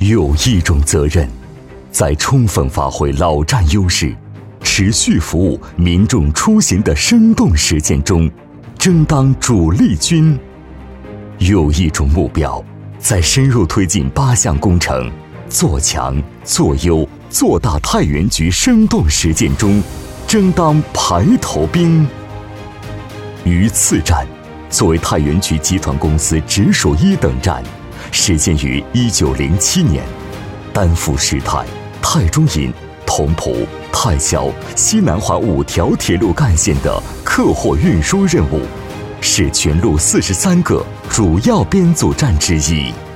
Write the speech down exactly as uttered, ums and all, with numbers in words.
有一种责任，在充分发挥老站优势，持续服务民众出行的生动实践中，争当主力军。有一种目标，在深入推进八项工程，做强、做优、做大太原局生动实践中，争当排头兵。榆次站作为太原局集团公司直属一等站，始建于一九零七年，担负石太、太中营、同蒲、太萧、西南环五条铁路干线的客货运输任务，是全路四十三个主要编组站之一。